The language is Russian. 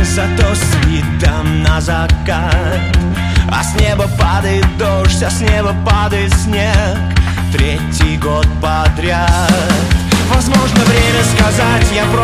зато с видом на закат. А с неба падает дождь, а с неба падает снег, третий год подряд. Возможно, время сказать, я